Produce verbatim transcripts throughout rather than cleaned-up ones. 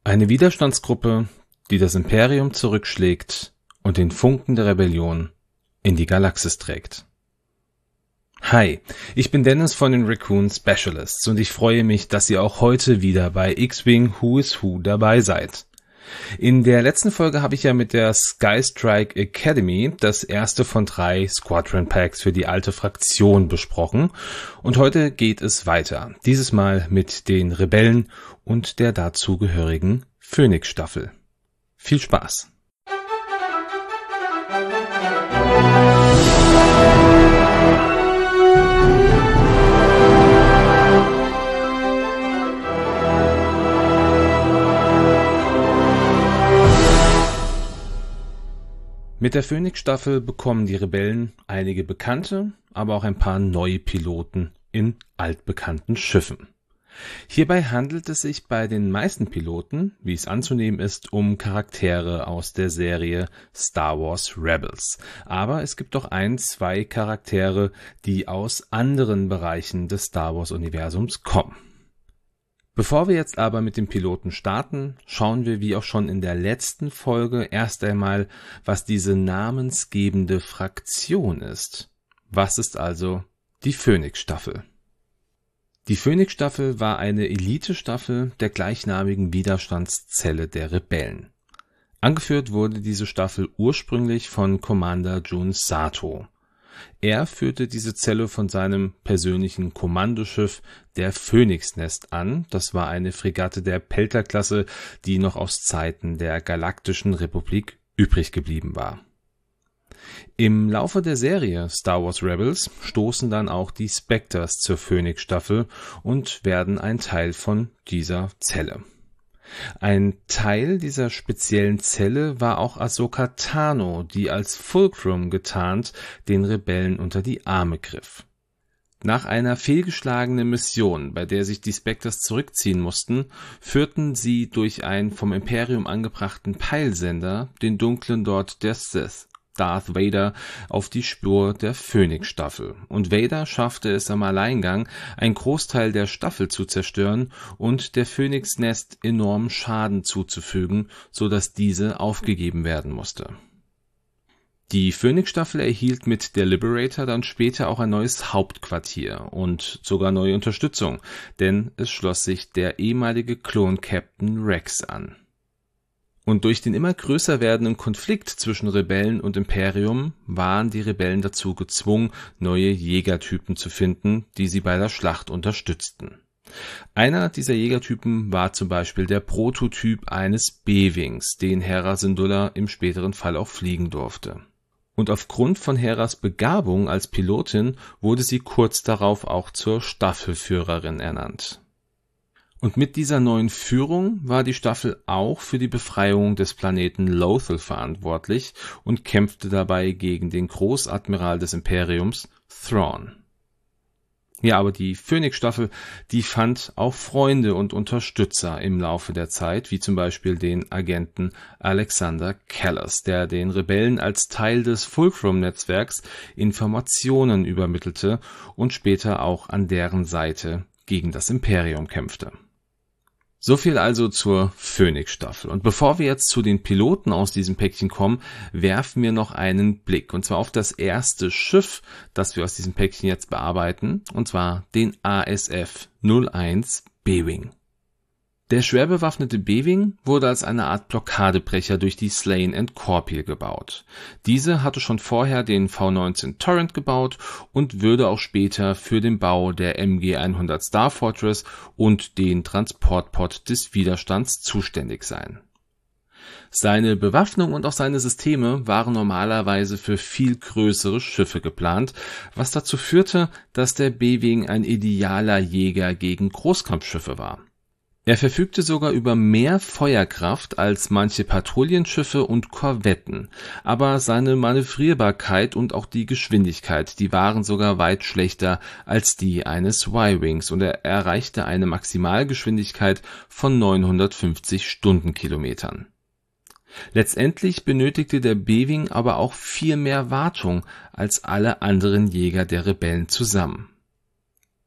Eine Widerstandsgruppe, die das Imperium zurückschlägt und den Funken der Rebellion in die Galaxis trägt. Hi, ich bin Dennis von den Raccoon Specialists und ich freue mich, dass ihr auch heute wieder bei X-Wing Who is Who dabei seid. In der letzten Folge habe ich ja mit der Skystrike Academy das erste von drei Squadron Packs für die alte Fraktion besprochen und heute geht es weiter. Dieses Mal mit den Rebellen und der dazugehörigen Phoenix-Staffel. Viel Spaß! Mit der Phoenix-Staffel bekommen die Rebellen einige bekannte, aber auch ein paar neue Piloten in altbekannten Schiffen. Hierbei handelt es sich bei den meisten Piloten, wie es anzunehmen ist, um Charaktere aus der Serie Star Wars Rebels. Aber es gibt auch ein, zwei Charaktere, die aus anderen Bereichen des Star Wars-Universums kommen. Bevor wir jetzt aber mit dem Piloten starten, schauen wir wie auch schon in der letzten Folge erst einmal, was diese namensgebende Fraktion ist. Was ist also die Phoenix-Staffel? Die Phoenix-Staffel war eine Elite-Staffel der gleichnamigen Widerstandszelle der Rebellen. Angeführt wurde diese Staffel ursprünglich von Commander Jun Sato. Er führte diese Zelle von seinem persönlichen Kommandoschiff, der Phoenix Nest, an. Das war eine Fregatte der Pelter-Klasse, die noch aus Zeiten der Galaktischen Republik übrig geblieben war. Im Laufe der Serie Star Wars Rebels stoßen dann auch die Spectres zur Phoenix-Staffel und werden ein Teil von dieser Zelle. Ein Teil dieser speziellen Zelle war auch Ahsoka Tano, die als Fulcrum getarnt den Rebellen unter die Arme griff. Nach einer fehlgeschlagenen Mission, bei der sich die Spectres zurückziehen mussten, führten sie durch einen vom Imperium angebrachten Peilsender den dunklen Lord der Sith, Darth Vader, auf die Spur der Phoenix-Staffel. Und Vader schaffte es am Alleingang, einen Großteil der Staffel zu zerstören und der Phoenix Nest enormen Schaden zuzufügen, so dass diese aufgegeben werden musste. Die Phoenix-Staffel erhielt mit der Liberator dann später auch ein neues Hauptquartier und sogar neue Unterstützung, denn es schloss sich der ehemalige Klon-Captain Rex an. Und durch den immer größer werdenden Konflikt zwischen Rebellen und Imperium waren die Rebellen dazu gezwungen, neue Jägertypen zu finden, die sie bei der Schlacht unterstützten. Einer dieser Jägertypen war zum Beispiel der Prototyp eines B-Wings, den Hera Syndulla im späteren Fall auch fliegen durfte. Und aufgrund von Heras Begabung als Pilotin wurde sie kurz darauf auch zur Staffelführerin ernannt. Und mit dieser neuen Führung war die Staffel auch für die Befreiung des Planeten Lothal verantwortlich und kämpfte dabei gegen den Großadmiral des Imperiums, Thrawn. Ja, aber die Phoenix-Staffel, die fand auch Freunde und Unterstützer im Laufe der Zeit, wie zum Beispiel den Agenten Alexander Callas, der den Rebellen als Teil des Fulcrum-Netzwerks Informationen übermittelte und später auch an deren Seite gegen das Imperium kämpfte. So viel also zur Phoenix-Staffel. Und bevor wir jetzt zu den Piloten aus diesem Päckchen kommen, werfen wir noch einen Blick. Und zwar auf das erste Schiff, das wir aus diesem Päckchen jetzt bearbeiten. Und zwar den A S F null eins B-Wing. Der schwer bewaffnete B-Wing wurde als eine Art Blockadebrecher durch die Slane and Corpil gebaut. Diese hatte schon vorher den V neunzehn Torrent gebaut und würde auch später für den Bau der M G hundert Star Fortress und den Transportpod des Widerstands zuständig sein. Seine Bewaffnung und auch seine Systeme waren normalerweise für viel größere Schiffe geplant, was dazu führte, dass der B-Wing ein idealer Jäger gegen Großkampfschiffe war. Er verfügte sogar über mehr Feuerkraft als manche Patrouillenschiffe und Korvetten, aber seine Manövrierbarkeit und auch die Geschwindigkeit, die waren sogar weit schlechter als die eines Y-Wings und er erreichte eine Maximalgeschwindigkeit von neunhundertfünfzig Stundenkilometern. Letztendlich benötigte der B-Wing aber auch viel mehr Wartung als alle anderen Jäger der Rebellen zusammen.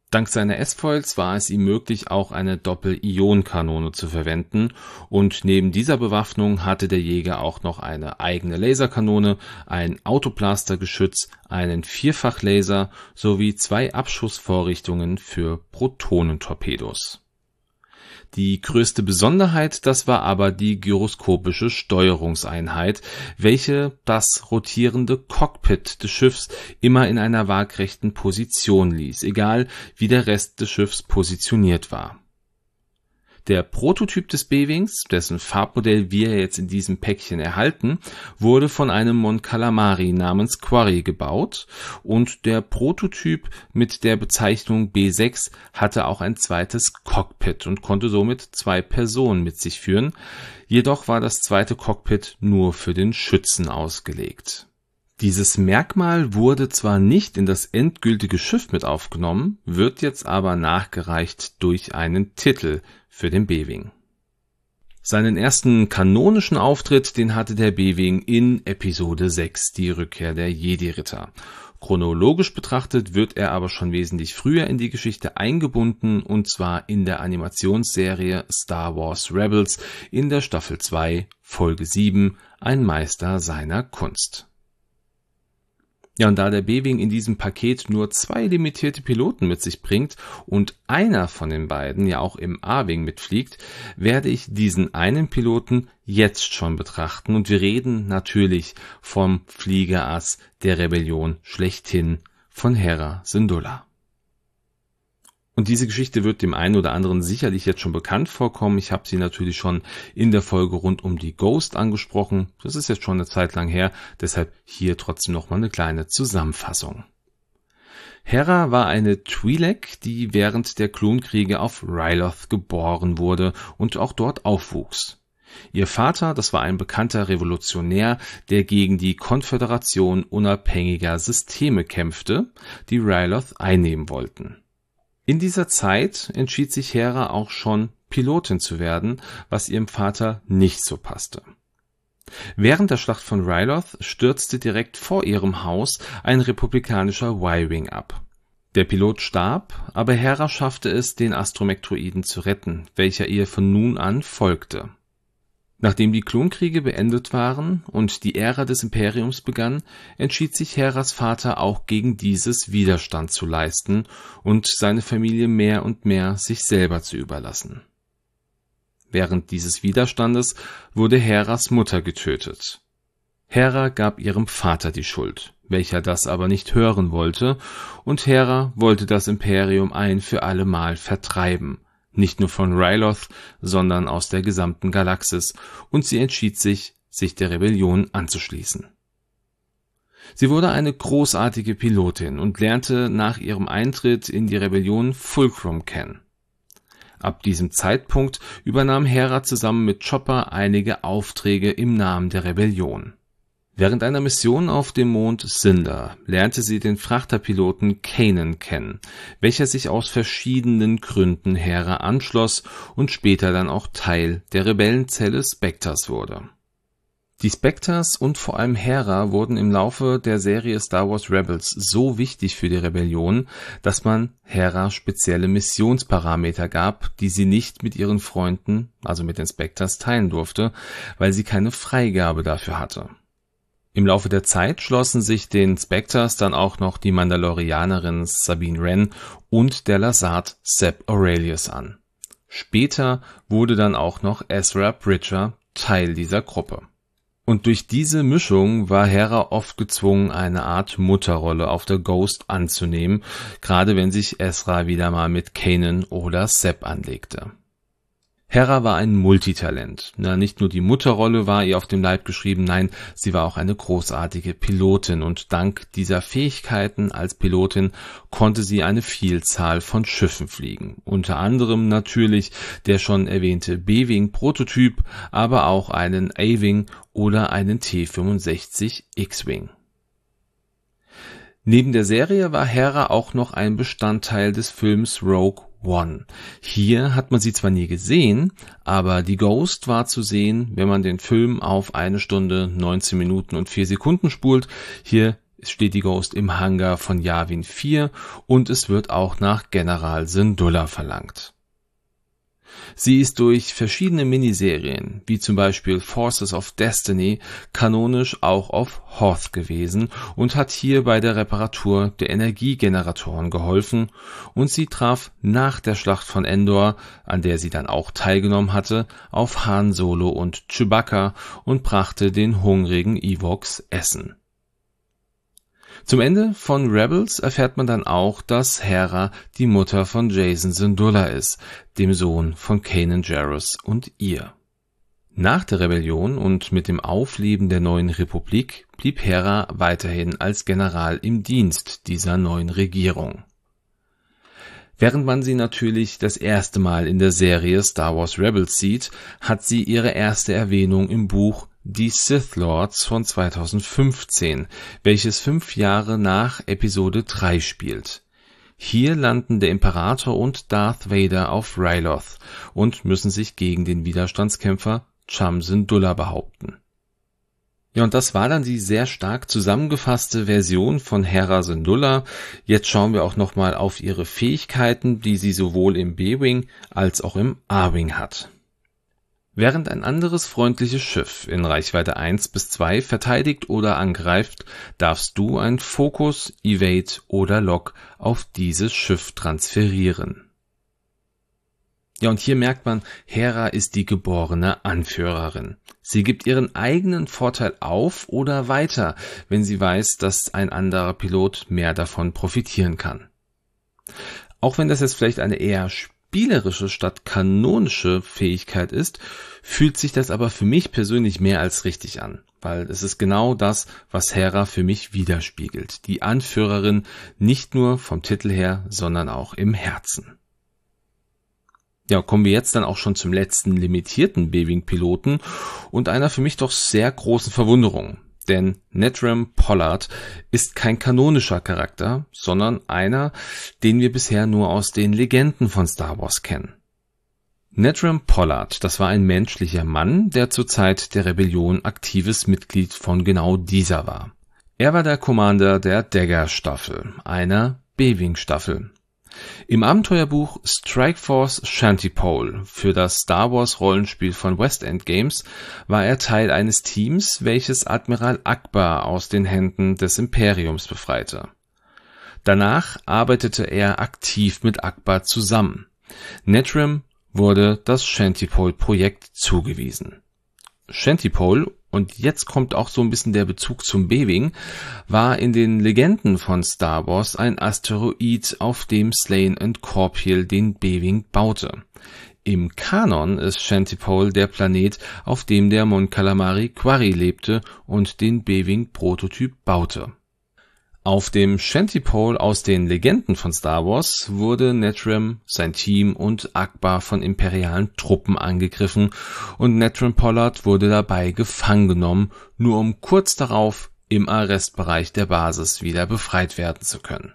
Dank seiner S-Foils war es ihm möglich, auch eine Doppel-Ion-Kanone zu verwenden, und neben dieser Bewaffnung hatte der Jäger auch noch eine eigene Laserkanone, ein Autoblastergeschütz, einen Vierfachlaser sowie zwei Abschussvorrichtungen für Protonentorpedos. Die größte Besonderheit, das war aber die gyroskopische Steuerungseinheit, welche das rotierende Cockpit des Schiffs immer in einer waagrechten Position ließ, egal wie der Rest des Schiffs positioniert war. Der Prototyp des B-Wings, dessen Farbmodell wir jetzt in diesem Päckchen erhalten, wurde von einem Mon Calamari namens Quarry gebaut, und der Prototyp mit der Bezeichnung B sechs hatte auch ein zweites Cockpit und konnte somit zwei Personen mit sich führen, jedoch war das zweite Cockpit nur für den Schützen ausgelegt. Dieses Merkmal wurde zwar nicht in das endgültige Schiff mit aufgenommen, wird jetzt aber nachgereicht durch einen Titel für den B-Wing. Seinen ersten kanonischen Auftritt, den hatte der B-Wing in Episode sechs, die Rückkehr der Jedi-Ritter. Chronologisch betrachtet wird er aber schon wesentlich früher in die Geschichte eingebunden, und zwar in der Animationsserie Star Wars Rebels in der Staffel zwei, Folge sieben, ein Meister seiner Kunst. Ja, und da der B-Wing in diesem Paket nur zwei limitierte Piloten mit sich bringt und einer von den beiden ja auch im A-Wing mitfliegt, werde ich diesen einen Piloten jetzt schon betrachten, und wir reden natürlich vom Fliegerass der Rebellion schlechthin, von Hera Syndulla. Und diese Geschichte wird dem einen oder anderen sicherlich jetzt schon bekannt vorkommen. Ich habe sie natürlich schon in der Folge rund um die Ghost angesprochen. Das ist jetzt schon eine Zeit lang her, deshalb hier trotzdem nochmal eine kleine Zusammenfassung. Hera war eine Twi'lek, die während der Klonkriege auf Ryloth geboren wurde und auch dort aufwuchs. Ihr Vater, das war ein bekannter Revolutionär, der gegen die Konföderation unabhängiger Systeme kämpfte, die Ryloth einnehmen wollten. In dieser Zeit entschied sich Hera auch schon, Pilotin zu werden, was ihrem Vater nicht so passte. Während der Schlacht von Ryloth stürzte direkt vor ihrem Haus ein republikanischer Y-Wing ab. Der Pilot starb, aber Hera schaffte es, den Astromektroiden zu retten, welcher ihr von nun an folgte. Nachdem die Klonkriege beendet waren und die Ära des Imperiums begann, entschied sich Heras Vater auch gegen dieses Widerstand zu leisten und seine Familie mehr und mehr sich selber zu überlassen. Während dieses Widerstandes wurde Heras Mutter getötet. Hera gab ihrem Vater die Schuld, welcher das aber nicht hören wollte, und Hera wollte das Imperium ein für alle Mal vertreiben. Nicht nur von Ryloth, sondern aus der gesamten Galaxis, und sie entschied sich, sich der Rebellion anzuschließen. Sie wurde eine großartige Pilotin und lernte nach ihrem Eintritt in die Rebellion Fulcrum kennen. Ab diesem Zeitpunkt übernahm Hera zusammen mit Chopper einige Aufträge im Namen der Rebellion. Während einer Mission auf dem Mond Cinder lernte sie den Frachterpiloten Kanan kennen, welcher sich aus verschiedenen Gründen Hera anschloss und später dann auch Teil der Rebellenzelle Spectres wurde. Die Spectres und vor allem Hera wurden im Laufe der Serie Star Wars Rebels so wichtig für die Rebellion, dass man Hera spezielle Missionsparameter gab, die sie nicht mit ihren Freunden, also mit den Spectres, teilen durfte, weil sie keine Freigabe dafür hatte. Im Laufe der Zeit schlossen sich den Spectres dann auch noch die Mandalorianerin Sabine Wren und der Lasat Zeb Orrelios an. Später wurde dann auch noch Ezra Bridger Teil dieser Gruppe. Und durch diese Mischung war Hera oft gezwungen, eine Art Mutterrolle auf der Ghost anzunehmen, gerade wenn sich Ezra wieder mal mit Kanan oder Zeb anlegte. Hera war ein Multitalent. Na, nicht nur die Mutterrolle war ihr auf dem Leib geschrieben, nein, sie war auch eine großartige Pilotin, und dank dieser Fähigkeiten als Pilotin konnte sie eine Vielzahl von Schiffen fliegen. Unter anderem natürlich der schon erwähnte B-Wing-Prototyp, aber auch einen A-Wing oder einen T fünfundsechzig X-Wing. Neben der Serie war Hera auch noch ein Bestandteil des Films Rogue One. Hier hat man sie zwar nie gesehen, aber die Ghost war zu sehen, wenn man den Film auf eine Stunde, neunzehn Minuten und vier Sekunden spult. Hier Es steht die Ghost im Hangar von Yavin vier und es wird auch nach General Syndulla verlangt. Sie ist durch verschiedene Miniserien, wie zum Beispiel Forces of Destiny, kanonisch auch auf Hoth gewesen und hat hier bei der Reparatur der Energiegeneratoren geholfen, und sie traf nach der Schlacht von Endor, an der sie dann auch teilgenommen hatte, auf Han Solo und Chewbacca und brachte den hungrigen Ewoks Essen. Zum Ende von Rebels erfährt man dann auch, dass Hera die Mutter von Jacen Syndulla ist, dem Sohn von Kanan Jarrus und ihr. Nach der Rebellion und mit dem Aufleben der neuen Republik blieb Hera weiterhin als General im Dienst dieser neuen Regierung. Während man sie natürlich das erste Mal in der Serie Star Wars Rebels sieht, hat sie ihre erste Erwähnung im Buch Die Sith Lords von zweitausendfünfzehn, welches fünf Jahre nach Episode drei spielt. Hier landen der Imperator und Darth Vader auf Ryloth und müssen sich gegen den Widerstandskämpfer Cham Syndulla behaupten. Ja, und das war dann die sehr stark zusammengefasste Version von Hera Syndulla. Jetzt schauen wir auch nochmal auf ihre Fähigkeiten, die sie sowohl im B-Wing als auch im A-Wing hat. Während ein anderes freundliches Schiff in Reichweite eins bis zwei verteidigt oder angreift, darfst du ein Focus, Evade oder Lock auf dieses Schiff transferieren. Ja, und hier merkt man, Hera ist die geborene Anführerin. Sie gibt ihren eigenen Vorteil auf oder weiter, wenn sie weiß, dass ein anderer Pilot mehr davon profitieren kann. Auch wenn das jetzt vielleicht eine eher spielerische statt kanonische Fähigkeit ist, fühlt sich das aber für mich persönlich mehr als richtig an, weil es ist genau das, was Hera für mich widerspiegelt. Die Anführerin nicht nur vom Titel her, sondern auch im Herzen. Ja, kommen wir jetzt dann auch schon zum letzten limitierten B-Wing-Piloten und einer für mich doch sehr großen Verwunderung. Denn Netram Pollard ist kein kanonischer Charakter, sondern einer, den wir bisher nur aus den Legenden von Star Wars kennen. Netram Pollard, das war ein menschlicher Mann, der zur Zeit der Rebellion aktives Mitglied von genau dieser war. Er war der Commander der Dagger-Staffel, einer B-Wing-Staffel. Im Abenteuerbuch Strikeforce Shantipole für das Star Wars Rollenspiel von West End Games war er Teil eines Teams, welches Admiral Ackbar aus den Händen des Imperiums befreite. Danach arbeitete er aktiv mit Ackbar zusammen. Netram wurde das Shantipole-Projekt zugewiesen. Shantipole, und jetzt kommt auch so ein bisschen der Bezug zum B-Wing, war in den Legenden von Star Wars ein Asteroid, auf dem Slane und Corpiel den B-Wing baute. Im Kanon ist Shantipole der Planet, auf dem der Mon Calamari Quarry lebte und den B-Wing-Prototyp baute. Auf dem Shantipole aus den Legenden von Star Wars wurde Netram, sein Team und Ackbar von imperialen Truppen angegriffen und Netram Pollard wurde dabei gefangen genommen, nur um kurz darauf im Arrestbereich der Basis wieder befreit werden zu können.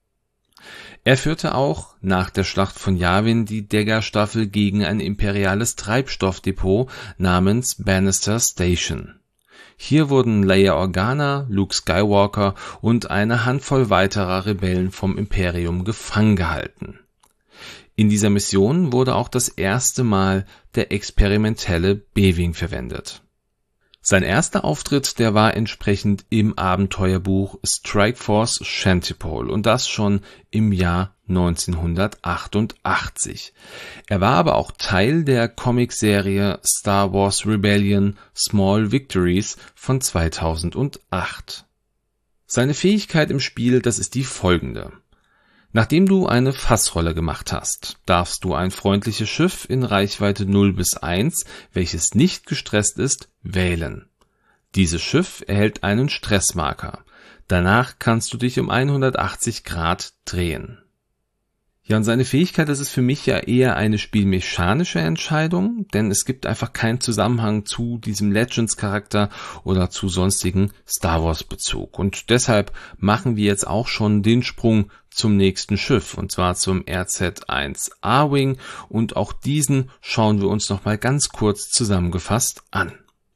Er führte auch nach der Schlacht von Yavin die Dagger-Staffel gegen ein imperiales Treibstoffdepot namens Bannister Station. Hier wurden Leia Organa, Luke Skywalker und eine Handvoll weiterer Rebellen vom Imperium gefangen gehalten. In dieser Mission wurde auch das erste Mal der experimentelle B-Wing verwendet. Sein erster Auftritt, der war entsprechend im Abenteuerbuch Strikeforce Shantipole und das schon im Jahr neunzehnhundertachtundachtzig. Er war aber auch Teil der Comicserie Star Wars Rebellion Small Victories von zweitausendacht. Seine Fähigkeit im Spiel, das ist die folgende. Nachdem du eine Fassrolle gemacht hast, darfst du ein freundliches Schiff in Reichweite null bis eins, welches nicht gestresst ist, wählen. Dieses Schiff erhält einen Stressmarker. Danach kannst du dich um hundertachtzig Grad drehen. Ja, und seine Fähigkeit, das ist für mich ja eher eine spielmechanische Entscheidung, denn es gibt einfach keinen Zusammenhang zu diesem Legends-Charakter oder zu sonstigen Star Wars-Bezug. Und deshalb machen wir jetzt auch schon den Sprung zum nächsten Schiff, und zwar zum R Z eins A-Wing, und auch diesen schauen wir uns nochmal ganz kurz zusammengefasst an.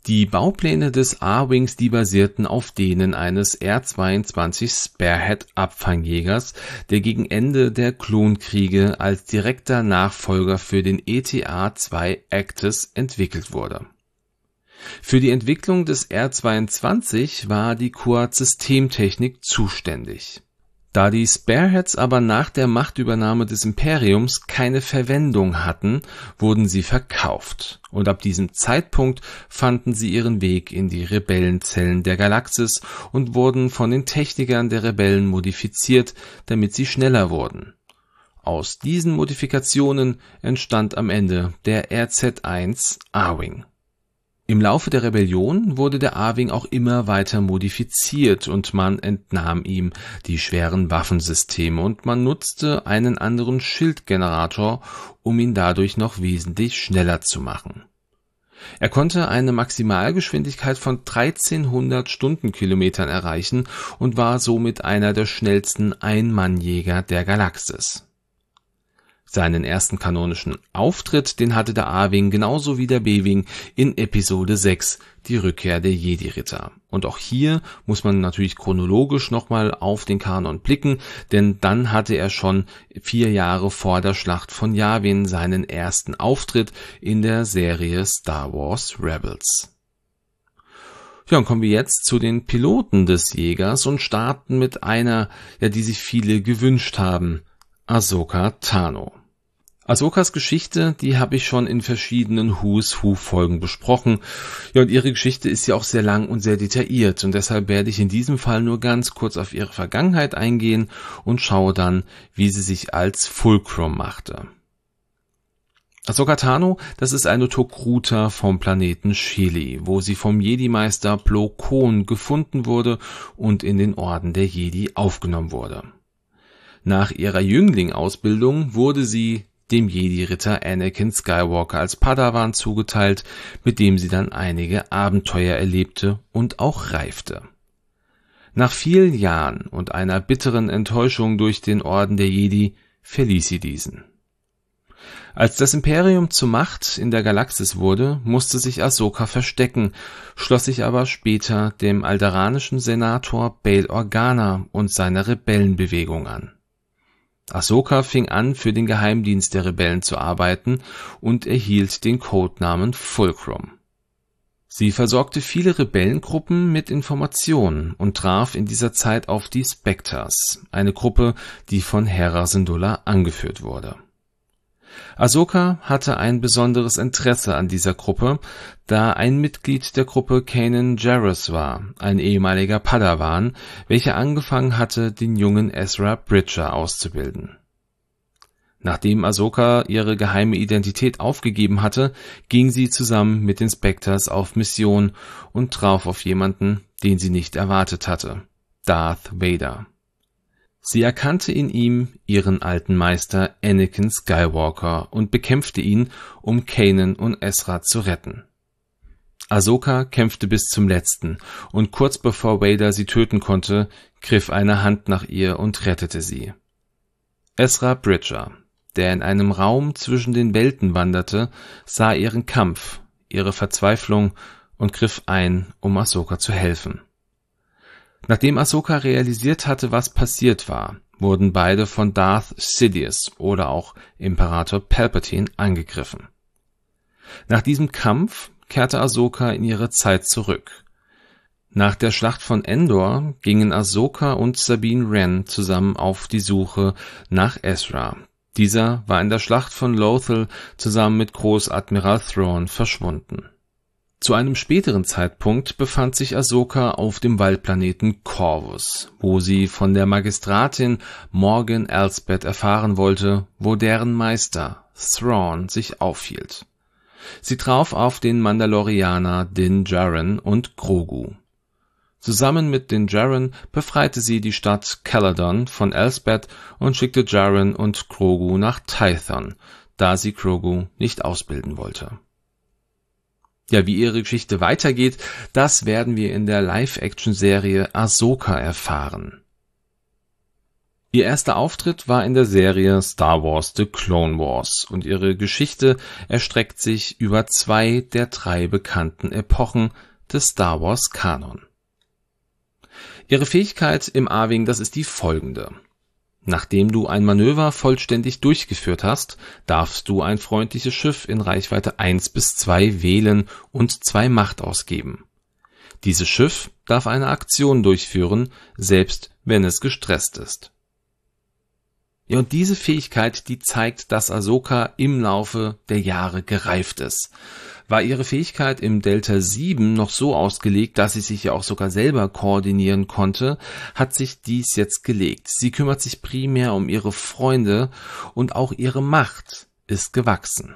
Die Baupläne des A-Wings, die basierten auf denen eines R zweiundzwanzig Spearhead-Abfangjägers, der gegen Ende der Klonkriege als direkter Nachfolger für den E T A zwei Actis entwickelt wurde. Für die Entwicklung des R zweiundzwanzig war die Quad Systemtechnik zuständig. Da die Spearheads aber nach der Machtübernahme des Imperiums keine Verwendung hatten, wurden sie verkauft, und ab diesem Zeitpunkt fanden sie ihren Weg in die Rebellenzellen der Galaxis und wurden von den Technikern der Rebellen modifiziert, damit sie schneller wurden. Aus diesen Modifikationen entstand am Ende der R Z eins A-Wing. Im Laufe der Rebellion wurde der A-Wing auch immer weiter modifiziert und man entnahm ihm die schweren Waffensysteme und man nutzte einen anderen Schildgenerator, um ihn dadurch noch wesentlich schneller zu machen. Er konnte eine Maximalgeschwindigkeit von dreizehnhundert Stundenkilometern erreichen und war somit einer der schnellsten Einmannjäger der Galaxis. Seinen ersten kanonischen Auftritt, den hatte der A-Wing genauso wie der B-Wing in Episode sechs, die Rückkehr der Jedi-Ritter. Und auch hier muss man natürlich chronologisch nochmal auf den Kanon blicken, denn dann hatte er schon vier Jahre vor der Schlacht von Yavin seinen ersten Auftritt in der Serie Star Wars Rebels. Ja, und kommen wir jetzt zu den Piloten des Jägers und starten mit einer, ja, die sich viele gewünscht haben: Ahsoka Tano. Ahsokas Geschichte, die habe ich schon in verschiedenen Who's Who Folgen besprochen. Ja, und ihre Geschichte ist ja auch sehr lang und sehr detailliert und deshalb werde ich in diesem Fall nur ganz kurz auf ihre Vergangenheit eingehen und schaue dann, wie sie sich als Fulcrum machte. Ahsoka Tano, das ist eine Tok'ruta vom Planeten Shili, wo sie vom Jedi-Meister Plo Koon gefunden wurde und in den Orden der Jedi aufgenommen wurde. Nach ihrer Jüngling-Ausbildung wurde sie dem Jedi-Ritter Anakin Skywalker als Padawan zugeteilt, mit dem sie dann einige Abenteuer erlebte und auch reifte. Nach vielen Jahren und einer bitteren Enttäuschung durch den Orden der Jedi verließ sie diesen. Als das Imperium zur Macht in der Galaxis wurde, musste sich Ahsoka verstecken, schloss sich aber später dem alderanischen Senator Bail Organa und seiner Rebellenbewegung an. Ahsoka fing an, für den Geheimdienst der Rebellen zu arbeiten und erhielt den Codenamen Fulcrum. Sie versorgte viele Rebellengruppen mit Informationen und traf in dieser Zeit auf die Spectres, eine Gruppe, die von Hera Syndulla angeführt wurde. Ahsoka hatte ein besonderes Interesse an dieser Gruppe, da ein Mitglied der Gruppe Kanan Jarrus war, ein ehemaliger Padawan, welcher angefangen hatte, den jungen Ezra Bridger auszubilden. Nachdem Ahsoka ihre geheime Identität aufgegeben hatte, ging sie zusammen mit den Spectres auf Mission und traf auf jemanden, den sie nicht erwartet hatte: Darth Vader. Sie erkannte in ihm ihren alten Meister Anakin Skywalker und bekämpfte ihn, um Kanan und Ezra zu retten. Ahsoka kämpfte bis zum Letzten und kurz bevor Vader sie töten konnte, griff eine Hand nach ihr und rettete sie. Ezra Bridger, der in einem Raum zwischen den Welten wanderte, sah ihren Kampf, ihre Verzweiflung und griff ein, um Ahsoka zu helfen. Nachdem Ahsoka realisiert hatte, was passiert war, wurden beide von Darth Sidious oder auch Imperator Palpatine angegriffen. Nach diesem Kampf kehrte Ahsoka in ihre Zeit zurück. Nach der Schlacht von Endor gingen Ahsoka und Sabine Wren zusammen auf die Suche nach Ezra. Dieser war in der Schlacht von Lothal zusammen mit Großadmiral Thrawn verschwunden. Zu einem späteren Zeitpunkt befand sich Ahsoka auf dem Waldplaneten Corvus, wo sie von der Magistratin Morgan Elsbeth erfahren wollte, wo deren Meister Thrawn sich aufhielt. Sie traf auf den Mandalorianer Din Djarin und Grogu. Zusammen mit Din Djarin befreite sie die Stadt Caladan von Elsbeth und schickte Djarin und Grogu nach Tython, da sie Grogu nicht ausbilden wollte. Ja, wie ihre Geschichte weitergeht, das werden wir in der Live-Action-Serie Ahsoka erfahren. Ihr erster Auftritt war in der Serie Star Wars The Clone Wars und ihre Geschichte erstreckt sich über zwei der drei bekannten Epochen des Star Wars Kanon. Ihre Fähigkeit im A-Wing, das ist die folgende. Nachdem du ein Manöver vollständig durchgeführt hast, darfst du ein freundliches Schiff in Reichweite eins bis zwei wählen und zwei Macht ausgeben. Dieses Schiff darf eine Aktion durchführen, selbst wenn es gestresst ist. Ja, und diese Fähigkeit, die zeigt, dass Ahsoka im Laufe der Jahre gereift ist. War ihre Fähigkeit im Delta sieben noch so ausgelegt, dass sie sich ja auch sogar selber koordinieren konnte, hat sich dies jetzt gelegt. Sie kümmert sich primär um ihre Freunde und auch ihre Macht ist gewachsen.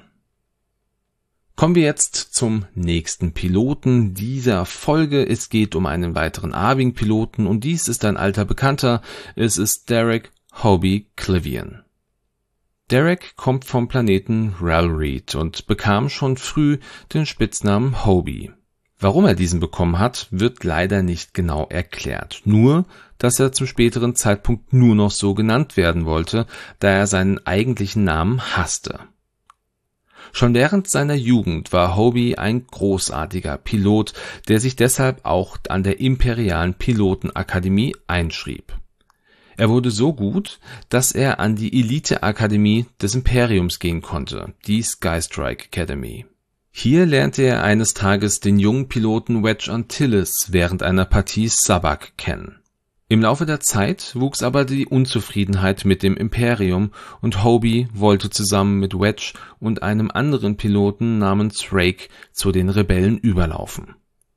Kommen wir jetzt zum nächsten Piloten dieser Folge. Es geht um einen weiteren A-Wing-Piloten und dies ist ein alter Bekannter. Es ist Derek Hobie Clivian. Derek kommt vom Planeten Ralreed und bekam schon früh den Spitznamen Hobie. Warum er diesen bekommen hat, wird leider nicht genau erklärt. Nur, dass er zum späteren Zeitpunkt nur noch so genannt werden wollte, da er seinen eigentlichen Namen hasste. Schon während seiner Jugend war Hobie ein großartiger Pilot, der sich deshalb auch an der Imperialen Pilotenakademie einschrieb. Er wurde so gut, dass er an die Elite-Akademie des Imperiums gehen konnte, die Skystrike Academy. Hier lernte er eines Tages den jungen Piloten Wedge Antilles während einer Partie Sabak kennen. Im Laufe der Zeit wuchs aber die Unzufriedenheit mit dem Imperium und Hobie wollte zusammen mit Wedge und einem anderen Piloten namens Rake zu den Rebellen überlaufen.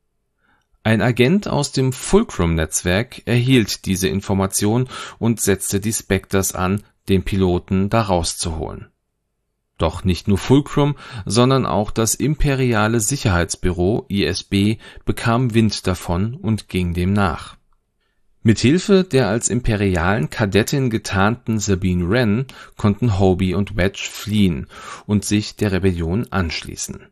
Ein Agent aus dem Fulcrum-Netzwerk erhielt diese Information und setzte die Spectres an, den Piloten da rauszuholen. Doch nicht nur Fulcrum, sondern auch das Imperiale Sicherheitsbüro I S B bekam Wind davon und ging dem nach. Mithilfe der als imperialen Kadettin getarnten Sabine Wren konnten Hobie und Wedge fliehen und sich der Rebellion anschließen.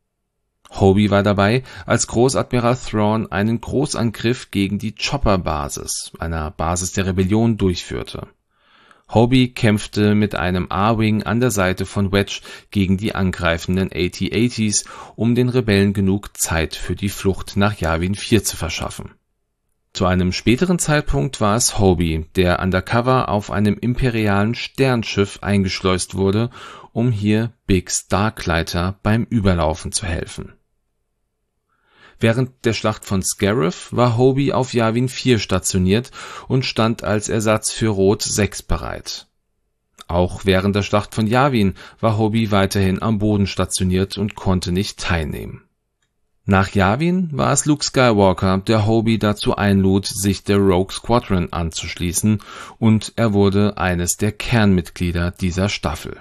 Hobie war dabei, als Großadmiral Thrawn einen Großangriff gegen die Chopper-Basis, einer Basis der Rebellion, durchführte. Hobie kämpfte mit einem A-Wing an der Seite von Wedge gegen die angreifenden A T achtzig, um den Rebellen genug Zeit für die Flucht nach Yavin vier zu verschaffen. Zu einem späteren Zeitpunkt war es Hobie, der undercover auf einem imperialen Sternschiff eingeschleust wurde, um hier Big Starklighter beim Überlaufen zu helfen. Während der Schlacht von Scarif war Hobie auf Yavin vier stationiert und stand als Ersatz für Rot sechs bereit. Auch während der Schlacht von Yavin war Hobie weiterhin am Boden stationiert und konnte nicht teilnehmen. Nach Yavin war es Luke Skywalker, der Hobie dazu einlud, sich der Rogue Squadron anzuschließen, und er wurde eines der Kernmitglieder dieser Staffel.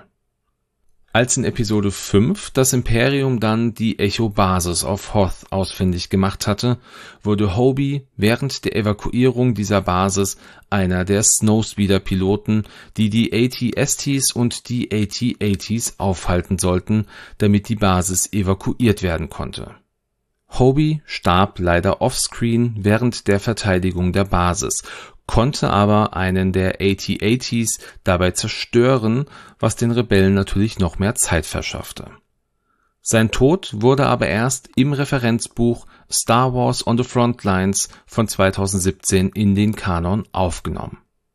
Als in Episode fünf das Imperium dann die Echo-Basis auf Hoth ausfindig gemacht hatte, wurde Hobie während der Evakuierung dieser Basis einer der Snowspeeder-Piloten, die die A T S Ts und die A T achtzig aufhalten sollten, damit die Basis evakuiert werden konnte. Hobie starb leider offscreen während der Verteidigung der Basis, konnte aber einen der A T achtzig dabei zerstören, was den Rebellen natürlich noch mehr Zeit verschaffte. Sein Tod wurde aber erst im Referenzbuch Star Wars on the Frontlines von zweitausendsiebzehn in den Kanon aufgenommen.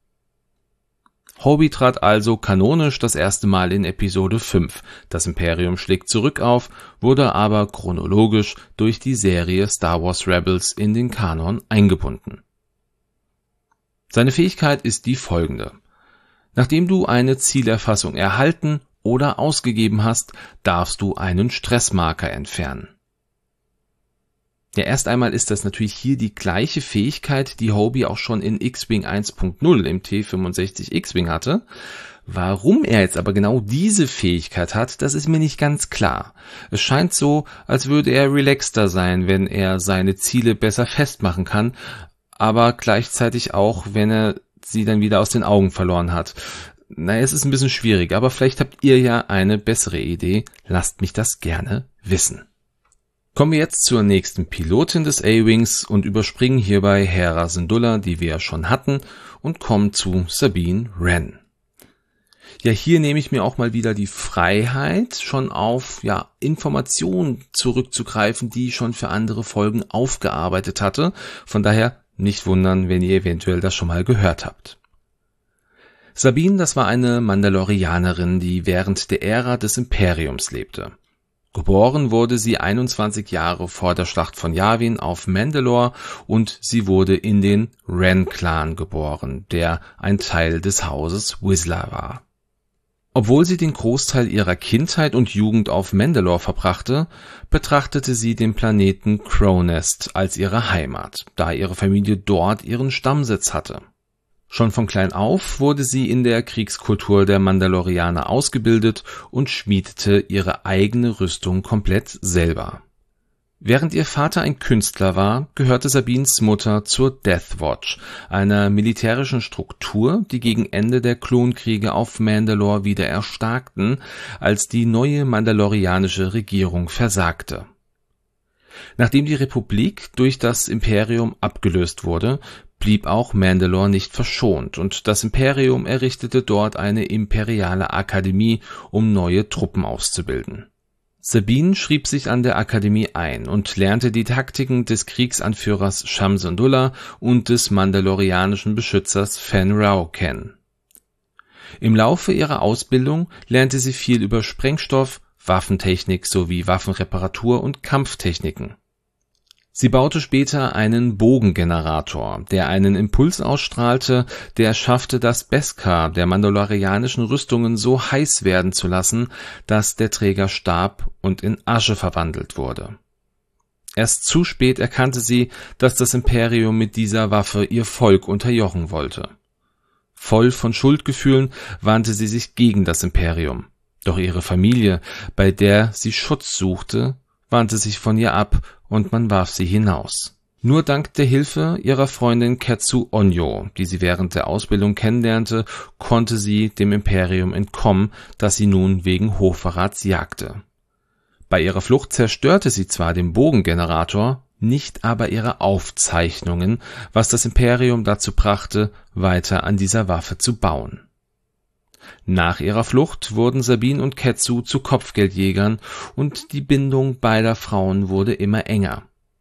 Hobie trat also kanonisch das erste Mal in Episode fünf. Das Imperium schlägt zurück auf, wurde aber chronologisch durch die Serie Star Wars Rebels in den Kanon eingebunden. Seine Fähigkeit ist die folgende. Nachdem du eine Zielerfassung erhalten oder ausgegeben hast, darfst du einen Stressmarker entfernen. Ja, erst einmal ist das natürlich hier die gleiche Fähigkeit, die Hobie auch schon in X-Wing eins Punkt null im T fünfundsechzig X-Wing hatte. Warum er jetzt aber genau diese Fähigkeit hat, das ist mir nicht ganz klar. Es scheint so, als würde er relaxter sein, wenn er seine Ziele besser festmachen kann, aber gleichzeitig auch, wenn er sie dann wieder aus den Augen verloren hat. Naja, es ist ein bisschen schwierig, aber vielleicht habt ihr ja eine bessere Idee. Lasst mich das gerne wissen. Kommen wir jetzt zur nächsten Pilotin des A-Wings und überspringen hierbei Hera Syndulla, die wir ja schon hatten, und kommen zu Sabine Wren. Ja, hier nehme ich mir auch mal wieder die Freiheit, schon auf ja Informationen zurückzugreifen, die ich schon für andere Folgen aufgearbeitet hatte. Von daher nicht wundern, wenn ihr eventuell das schon mal gehört habt. Sabine, das war eine Mandalorianerin, die während der Ära des Imperiums lebte. Geboren wurde sie einundzwanzig Jahre vor der Schlacht von Yavin auf Mandalore und sie wurde in den Wren-Clan geboren, der ein Teil des Hauses Wisla war. Obwohl sie den Großteil ihrer Kindheit und Jugend auf Mandalore verbrachte, betrachtete sie den Planeten Cronest als ihre Heimat, da ihre Familie dort ihren Stammsitz hatte. Schon von klein auf wurde sie in der Kriegskultur der Mandalorianer ausgebildet und schmiedete ihre eigene Rüstung komplett selber. Während ihr Vater ein Künstler war, gehörte Sabines Mutter zur Death Watch, einer militärischen Struktur, die gegen Ende der Klonkriege auf Mandalore wieder erstarkten, als die neue mandalorianische Regierung versagte. Nachdem die Republik durch das Imperium abgelöst wurde, blieb auch Mandalore nicht verschont und das Imperium errichtete dort eine imperiale Akademie, um neue Truppen auszubilden. Sabine schrieb sich an der Akademie ein und lernte die Taktiken des Kriegsanführers Cham Syndulla und des mandalorianischen Beschützers Fenn Rau kennen. Im Laufe ihrer Ausbildung lernte sie viel über Sprengstoff, Waffentechnik sowie Waffenreparatur und Kampftechniken. Sie baute später einen Bogengenerator, der einen Impuls ausstrahlte, der es schaffte, das Beskar der mandalorianischen Rüstungen so heiß werden zu lassen, dass der Träger starb und in Asche verwandelt wurde. Erst zu spät erkannte sie, dass das Imperium mit dieser Waffe ihr Volk unterjochen wollte. Voll von Schuldgefühlen wandte sie sich gegen das Imperium. Doch ihre Familie, bei der sie Schutz suchte, wandte sich von ihr ab und man warf sie hinaus. Nur dank der Hilfe ihrer Freundin Ketsu Onyo, die sie während der Ausbildung kennenlernte, konnte sie dem Imperium entkommen, das sie nun wegen Hochverrats jagte. Bei ihrer Flucht zerstörte sie zwar den Bogengenerator, nicht aber ihre Aufzeichnungen, was das Imperium dazu brachte, weiter an dieser Waffe zu bauen. Nach ihrer Flucht wurden Sabine und Ketsu zu Kopfgeldjägern und die Bindung beider Frauen wurde immer enger.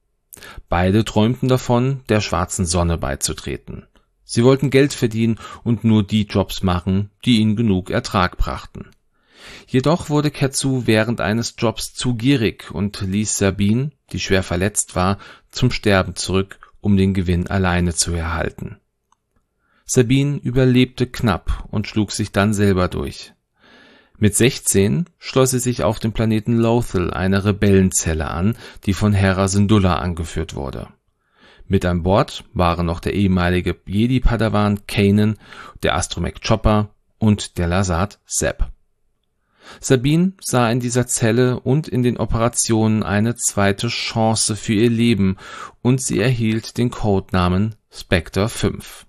Beide träumten davon, der schwarzen Sonne beizutreten. Sie wollten Geld verdienen und nur die Jobs machen, die ihnen genug Ertrag brachten. Jedoch wurde Ketsu während eines Jobs zu gierig und ließ Sabine, die schwer verletzt war, zum Sterben zurück, um den Gewinn alleine zu erhalten. Sabine überlebte knapp und schlug sich dann selber durch. Mit sechzehn schloss sie sich auf dem Planeten Lothal einer Rebellenzelle an, die von Hera Syndulla angeführt wurde. Mit an Bord waren noch der ehemalige Jedi-Padawan Kanan, der Astromech Chopper und der Lasat Zeb. Sabine sah in dieser Zelle und in den Operationen eine zweite Chance für ihr Leben und sie erhielt den Codenamen Spectre fünf.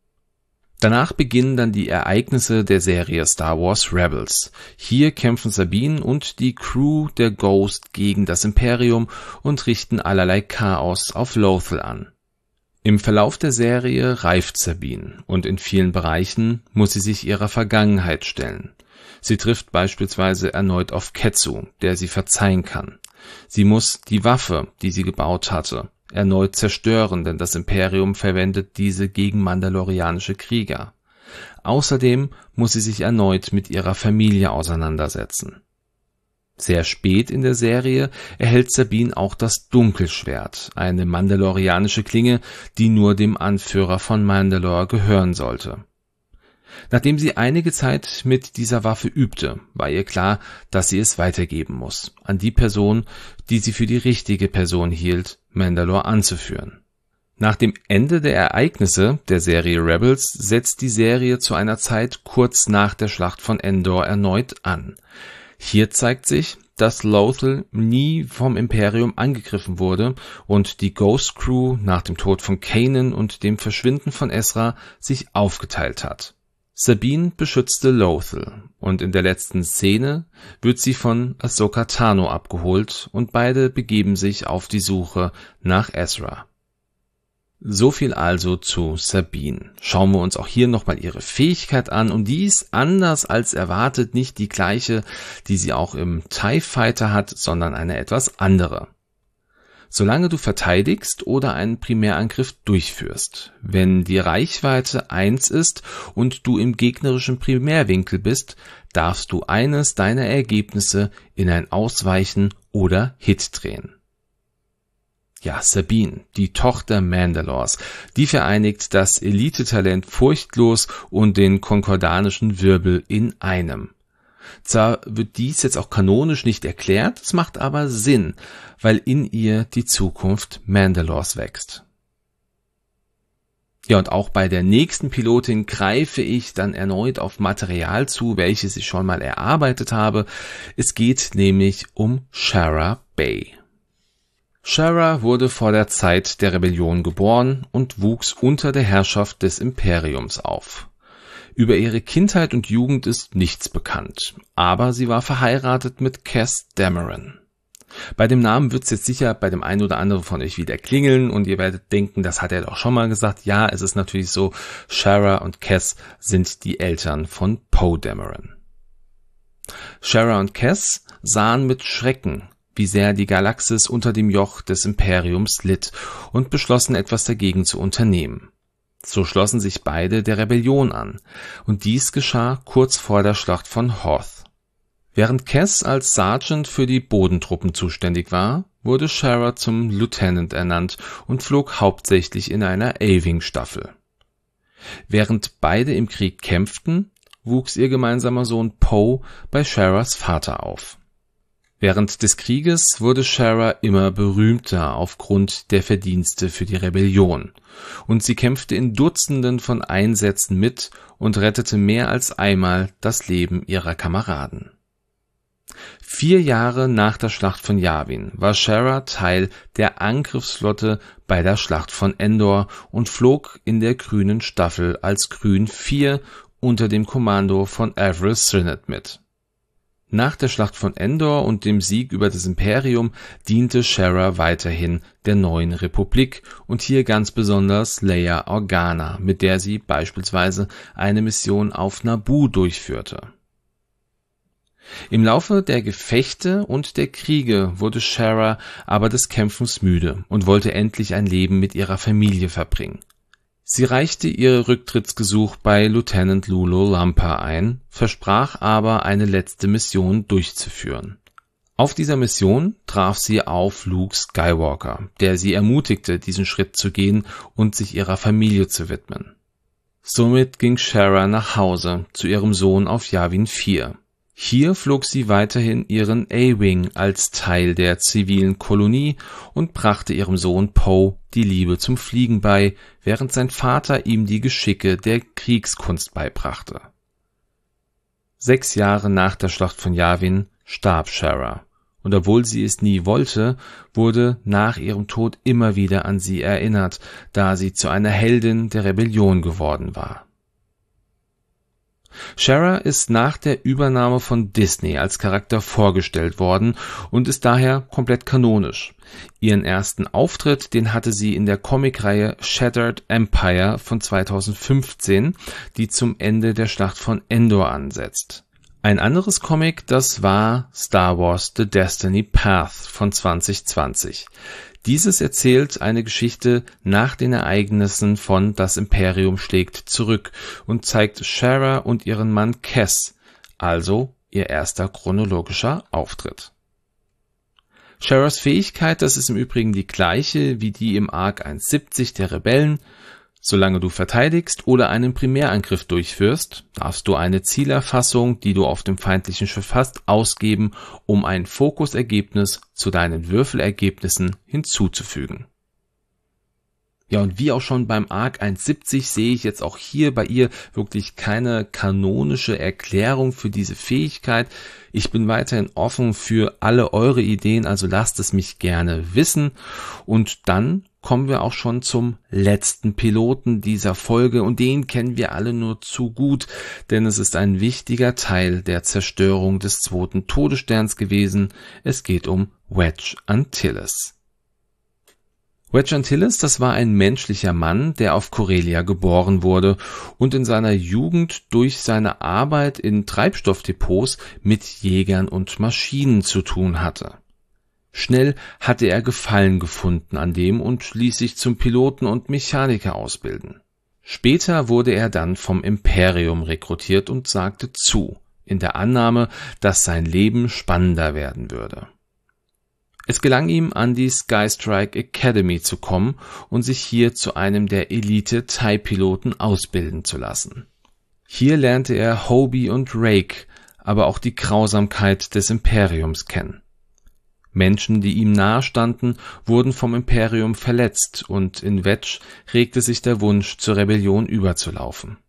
Danach beginnen dann die Ereignisse der Serie Star Wars Rebels. Hier kämpfen Sabine und die Crew der Ghost gegen das Imperium und richten allerlei Chaos auf Lothal an. Im Verlauf der Serie reift Sabine und in vielen Bereichen muss sie sich ihrer Vergangenheit stellen. Sie trifft beispielsweise erneut auf Ketsu, der sie verzeihen kann. Sie muss die Waffe, die sie gebaut hatte, erneut zerstören, denn das Imperium verwendet diese gegen mandalorianische Krieger. Außerdem muss sie sich erneut mit ihrer Familie auseinandersetzen. Sehr spät in der Serie erhält Sabine auch das Dunkelschwert, eine mandalorianische Klinge, die nur dem Anführer von Mandalore gehören sollte. Nachdem sie einige Zeit mit dieser Waffe übte, war ihr klar, dass sie es weitergeben muss, an die Person, die sie für die richtige Person hielt, Mandalore anzuführen. Nach dem Ende der Ereignisse der Serie Rebels setzt die Serie zu einer Zeit kurz nach der Schlacht von Endor erneut an. Hier zeigt sich, dass Lothal nie vom Imperium angegriffen wurde und die Ghost Crew nach dem Tod von Kanan und dem Verschwinden von Ezra sich aufgeteilt hat. Sabine beschützte Lothal und in der letzten Szene wird sie von Ahsoka Tano abgeholt und beide begeben sich auf die Suche nach Ezra. So viel also zu Sabine. Schauen wir uns auch hier nochmal ihre Fähigkeit an und die ist anders als erwartet nicht die gleiche, die sie auch im TIE Fighter hat, sondern eine etwas andere. Solange du verteidigst oder einen Primärangriff durchführst. Wenn die Reichweite eins ist und du im gegnerischen Primärwinkel bist, darfst du eines deiner Ergebnisse in ein Ausweichen oder Hit drehen. Ja, Sabine, die Tochter Mandalors, die vereinigt das Elite-Talent Furchtlos und den konkordanischen Wirbel in einem. Zwar wird dies jetzt auch kanonisch nicht erklärt, es macht aber Sinn, weil in ihr die Zukunft Mandalors wächst. Ja, und auch bei der nächsten Pilotin greife ich dann erneut auf Material zu, welches ich schon mal erarbeitet habe. Es geht nämlich um Shara Bey. Shara wurde vor der Zeit der Rebellion geboren und wuchs unter der Herrschaft des Imperiums auf. Über ihre Kindheit und Jugend ist nichts bekannt, aber sie war verheiratet mit Cass Dameron. Bei dem Namen wird's jetzt sicher bei dem einen oder anderen von euch wieder klingeln und ihr werdet denken, das hat er doch schon mal gesagt. Ja, es ist natürlich so, Shara und Cass sind die Eltern von Poe Dameron. Shara und Cass sahen mit Schrecken, wie sehr die Galaxis unter dem Joch des Imperiums litt und beschlossen, etwas dagegen zu unternehmen. So schlossen sich beide der Rebellion an, und dies geschah kurz vor der Schlacht von Hoth. Während Cass als Sergeant für die Bodentruppen zuständig war, wurde Shara zum Lieutenant ernannt und flog hauptsächlich in einer A-Wing-Staffel. Während beide im Krieg kämpften, wuchs ihr gemeinsamer Sohn Poe bei Sharas Vater auf. Während des Krieges wurde Shara immer berühmter aufgrund der Verdienste für die Rebellion, und sie kämpfte in Dutzenden von Einsätzen mit und rettete mehr als einmal das Leben ihrer Kameraden. Vier Jahre nach der Schlacht von Yavin war Shara Teil der Angriffsflotte bei der Schlacht von Endor und flog in der grünen Staffel als Grün vier unter dem Kommando von Avril Sinnett mit. Nach der Schlacht von Endor und dem Sieg über das Imperium diente Shara weiterhin der neuen Republik und hier ganz besonders Leia Organa, mit der sie beispielsweise eine Mission auf Naboo durchführte. Im Laufe der Gefechte und der Kriege wurde Shara aber des Kämpfens müde und wollte endlich ein Leben mit ihrer Familie verbringen. Sie reichte ihr Rücktrittsgesuch bei Lieutenant Lulu Lampa ein, versprach aber eine letzte Mission durchzuführen. Auf dieser Mission traf sie auf Luke Skywalker, der sie ermutigte, diesen Schritt zu gehen und sich ihrer Familie zu widmen. Somit ging Shara nach Hause zu ihrem Sohn auf Yavin vier. Hier flog sie weiterhin ihren A-Wing als Teil der zivilen Kolonie und brachte ihrem Sohn Poe die Liebe zum Fliegen bei, während sein Vater ihm die Geschicke der Kriegskunst beibrachte. Sechs Jahre nach der Schlacht von Yavin starb Shara, und obwohl sie es nie wollte, wurde nach ihrem Tod immer wieder an sie erinnert, da sie zu einer Heldin der Rebellion geworden war. Shara ist nach der Übernahme von Disney als Charakter vorgestellt worden und ist daher komplett kanonisch. Ihren ersten Auftritt, den hatte sie in der Comicreihe Shattered Empire von zweitausendfünfzehn, die zum Ende der Schlacht von Endor ansetzt. Ein anderes Comic, das war Star Wars The Destiny Path von zwanzig zwanzig. Dieses erzählt eine Geschichte nach den Ereignissen von Das Imperium schlägt zurück und zeigt Shara und ihren Mann Cass, also ihr erster chronologischer Auftritt. Sharas Fähigkeit, das ist im Übrigen die gleiche wie die im Arc eins siebzig der Rebellen. Solange du verteidigst oder einen Primärangriff durchführst, darfst du eine Zielerfassung, die du auf dem feindlichen Schiff hast, ausgeben, um ein Fokusergebnis zu deinen Würfelergebnissen hinzuzufügen. Ja, und wie auch schon beim Arc eins siebzig sehe ich jetzt auch hier bei ihr wirklich keine kanonische Erklärung für diese Fähigkeit. Ich bin weiterhin offen für alle eure Ideen, also lasst es mich gerne wissen. Und dann kommen wir auch schon zum letzten Piloten dieser Folge und den kennen wir alle nur zu gut, denn es ist ein wichtiger Teil der Zerstörung des zweiten Todessterns gewesen. Es geht um Wedge Antilles. Wedge Antilles, das war ein menschlicher Mann, der auf Corellia geboren wurde und in seiner Jugend durch seine Arbeit in Treibstoffdepots mit Jägern und Maschinen zu tun hatte. Schnell hatte er Gefallen gefunden an dem und ließ sich zum Piloten und Mechaniker ausbilden. Später wurde er dann vom Imperium rekrutiert und sagte zu, in der Annahme, dass sein Leben spannender werden würde. Es gelang ihm, an die Skystrike Academy zu kommen und sich hier zu einem der Elite-T I E-Piloten ausbilden zu lassen. Hier lernte er Hobie und Rake, aber auch die Grausamkeit des Imperiums kennen. Menschen, die ihm nahestanden, wurden vom Imperium verletzt und in Wedge regte sich der Wunsch, zur Rebellion überzulaufen.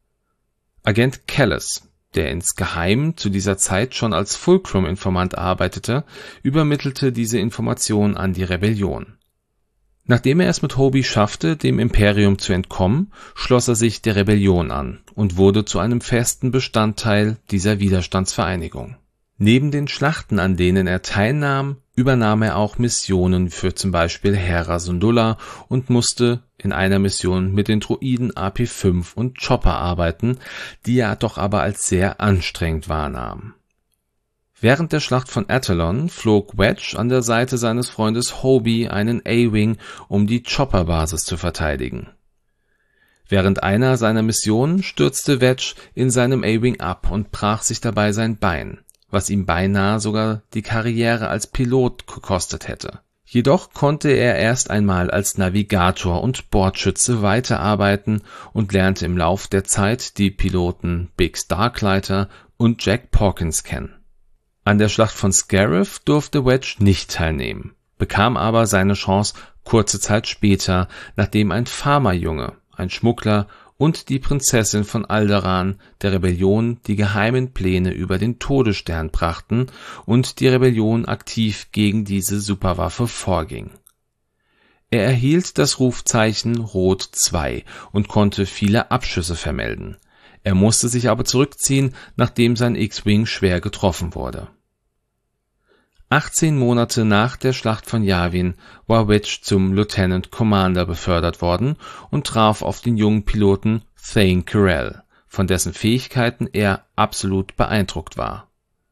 Agent Kallus, der insgeheim zu dieser Zeit schon als Fulcrum-Informant arbeitete, übermittelte diese Information an die Rebellion. Nachdem er es mit Hobie schaffte, dem Imperium zu entkommen, schloss er sich der Rebellion an und wurde zu einem festen Bestandteil dieser Widerstandsvereinigung. Neben den Schlachten, an denen er teilnahm, übernahm er auch Missionen für zum Beispiel Hera Syndulla und musste in einer Mission mit den Droiden A P fünf und Chopper arbeiten, die er doch aber als sehr anstrengend wahrnahm. Während der Schlacht von Atollon flog Wedge an der Seite seines Freundes Hobie einen A-Wing, um die Chopper-Basis zu verteidigen. Während einer seiner Missionen stürzte Wedge in seinem A-Wing ab und brach sich dabei sein Bein, was ihm beinahe sogar die Karriere als Pilot gekostet hätte. Jedoch konnte er erst einmal als Navigator und Bordschütze weiterarbeiten und lernte im Lauf der Zeit die Piloten Biggs Darklighter und Jack Pawkins kennen. An der Schlacht von Scarif durfte Wedge nicht teilnehmen, bekam aber seine Chance kurze Zeit später, nachdem ein Farmerjunge, ein Schmuggler und die Prinzessin von Alderaan der Rebellion die geheimen Pläne über den Todesstern brachten und die Rebellion aktiv gegen diese Superwaffe vorging. Er erhielt das Rufzeichen Rot zwei und konnte viele Abschüsse vermelden. Er musste sich aber zurückziehen, nachdem sein X-Wing schwer getroffen wurde. achtzehn Monate nach der Schlacht von Yavin war Wedge zum Lieutenant Commander befördert worden und traf auf den jungen Piloten Thane Kyrell, von dessen Fähigkeiten er absolut beeindruckt war.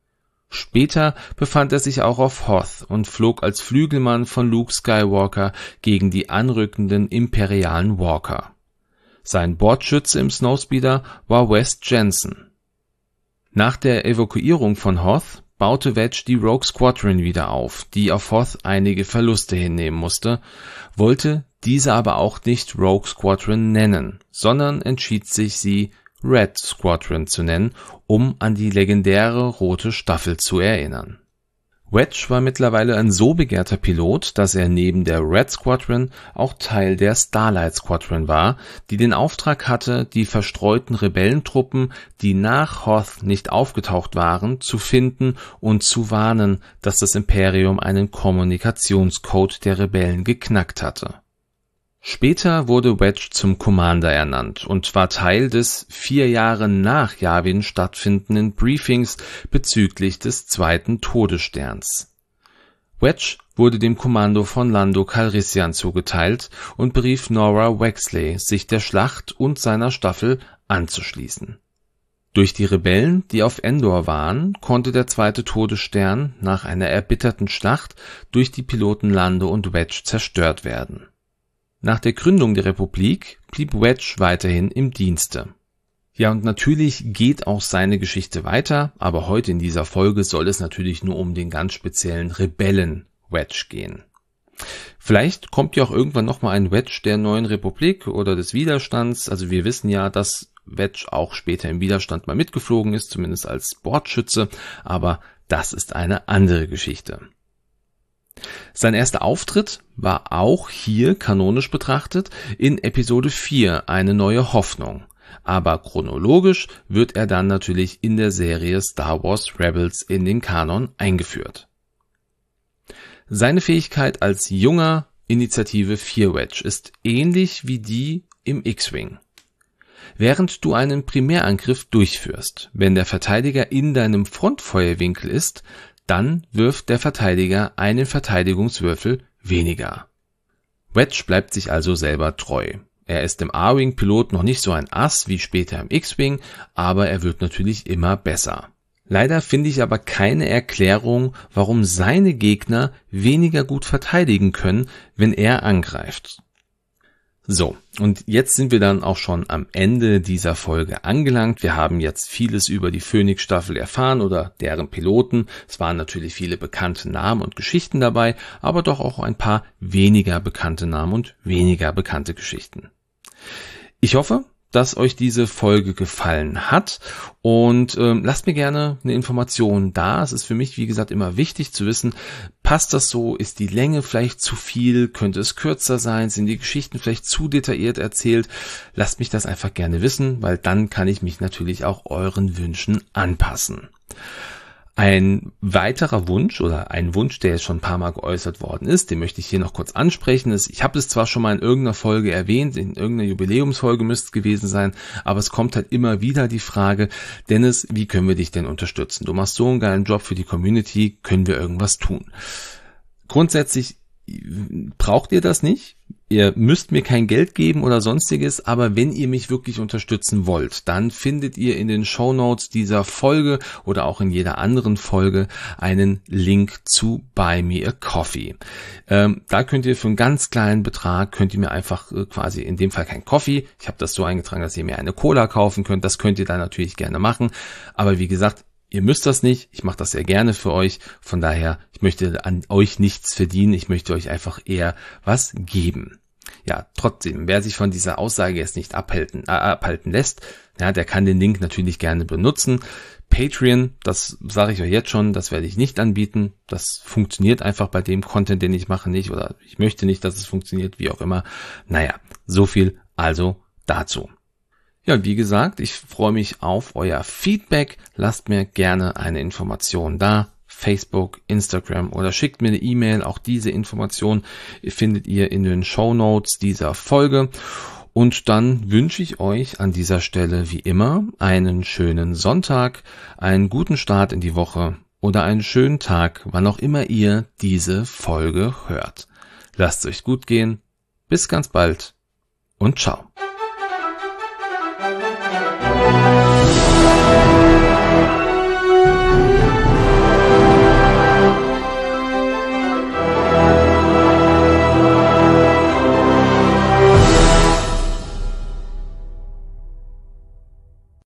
Später befand er sich auch auf Hoth und flog als Flügelmann von Luke Skywalker gegen die anrückenden imperialen Walker. Sein Bordschütze im Snowspeeder war Wes Jensen. Nach der Evakuierung von Hoth baute Wedge die Rogue Squadron wieder auf, die auf Hoth einige Verluste hinnehmen musste, wollte diese aber auch nicht Rogue Squadron nennen, sondern entschied sich, sie Red Squadron zu nennen, um an die legendäre Rote Staffel zu erinnern. Wedge war mittlerweile ein so begehrter Pilot, dass er neben der Red Squadron auch Teil der Starlight Squadron war, die den Auftrag hatte, die verstreuten Rebellentruppen, die nach Hoth nicht aufgetaucht waren, zu finden und zu warnen, dass das Imperium einen Kommunikationscode der Rebellen geknackt hatte. Später wurde Wedge zum Commander ernannt und war Teil des vier Jahre nach Yavin stattfindenden Briefings bezüglich des zweiten Todessterns. Wedge wurde dem Kommando von Lando Calrissian zugeteilt und berief Nora Wexley, sich der Schlacht und seiner Staffel anzuschließen. Durch die Rebellen, die auf Endor waren, konnte der zweite Todesstern nach einer erbitterten Schlacht durch die Piloten Lando und Wedge zerstört werden. Nach der Gründung der Republik blieb Wedge weiterhin im Dienste. Ja, und natürlich geht auch seine Geschichte weiter, aber heute in dieser Folge soll es natürlich nur um den ganz speziellen Rebellen Wedge gehen. Vielleicht kommt ja auch irgendwann nochmal ein Wedge der neuen Republik oder des Widerstands. Also wir wissen ja, dass Wedge auch später im Widerstand mal mitgeflogen ist, zumindest als Bordschütze, aber das ist eine andere Geschichte. Sein erster Auftritt war auch hier kanonisch betrachtet in Episode vier, eine neue Hoffnung. Aber chronologisch wird er dann natürlich in der Serie Star Wars Rebels in den Kanon eingeführt. Seine Fähigkeit als junger, Initiative vier Wedge ist ähnlich wie die im X-Wing. Während du einen Primärangriff durchführst, wenn der Verteidiger in deinem Frontfeuerwinkel ist, dann wirft der Verteidiger einen Verteidigungswürfel weniger. Wedge bleibt sich also selber treu. Er ist im A-Wing-Pilot noch nicht so ein Ass wie später im X-Wing, aber er wird natürlich immer besser. Leider finde ich aber keine Erklärung, warum seine Gegner weniger gut verteidigen können, wenn er angreift. So, und jetzt sind wir dann auch schon am Ende dieser Folge angelangt. Wir haben jetzt vieles über die Phoenix-Staffel erfahren oder deren Piloten. Es waren natürlich viele bekannte Namen und Geschichten dabei, aber doch auch ein paar weniger bekannte Namen und weniger bekannte Geschichten. Ich hoffe, dass euch diese Folge gefallen hat und ähm, lasst mir gerne eine Information da. Es ist für mich, wie gesagt, immer wichtig zu wissen, passt das so? Ist die Länge vielleicht zu viel? Könnte es kürzer sein? Sind die Geschichten vielleicht zu detailliert erzählt? Lasst mich das einfach gerne wissen, weil dann kann ich mich natürlich auch euren Wünschen anpassen. Ein weiterer Wunsch oder ein Wunsch, der jetzt schon ein paar Mal geäußert worden ist, den möchte ich hier noch kurz ansprechen. Ich habe es zwar schon mal in irgendeiner Folge erwähnt, in irgendeiner Jubiläumsfolge müsste es gewesen sein, aber es kommt halt immer wieder die Frage, Dennis, wie können wir dich denn unterstützen? Du machst so einen geilen Job für die Community, können wir irgendwas tun? Grundsätzlich braucht ihr das nicht. Ihr müsst mir kein Geld geben oder sonstiges, aber wenn ihr mich wirklich unterstützen wollt, dann findet ihr in den Shownotes dieser Folge oder auch in jeder anderen Folge einen Link zu Buy Me a Coffee. Ähm, da könnt ihr für einen ganz kleinen Betrag, könnt ihr mir einfach äh, quasi, in dem Fall kein Coffee, ich habe das so eingetragen, dass ihr mir eine Cola kaufen könnt, das könnt ihr dann natürlich gerne machen, aber wie gesagt, ihr müsst das nicht, ich mache das sehr gerne für euch, von daher, ich möchte an euch nichts verdienen, ich möchte euch einfach eher was geben. Ja, trotzdem, wer sich von dieser Aussage jetzt nicht abhalten, äh, abhalten lässt, ja, der kann den Link natürlich gerne benutzen. Patreon, das sage ich euch jetzt schon, das werde ich nicht anbieten, das funktioniert einfach bei dem Content, den ich mache, nicht, oder ich möchte nicht, dass es funktioniert, wie auch immer. Naja, so viel also dazu. Ja, wie gesagt, ich freue mich auf euer Feedback. Lasst mir gerne eine Information da. Facebook, Instagram oder schickt mir eine E-Mail. Auch diese Information findet ihr in den Shownotes dieser Folge. Und dann wünsche ich euch an dieser Stelle wie immer einen schönen Sonntag, einen guten Start in die Woche oder einen schönen Tag, wann auch immer ihr diese Folge hört. Lasst es euch gut gehen. Bis ganz bald und ciao. Thank you.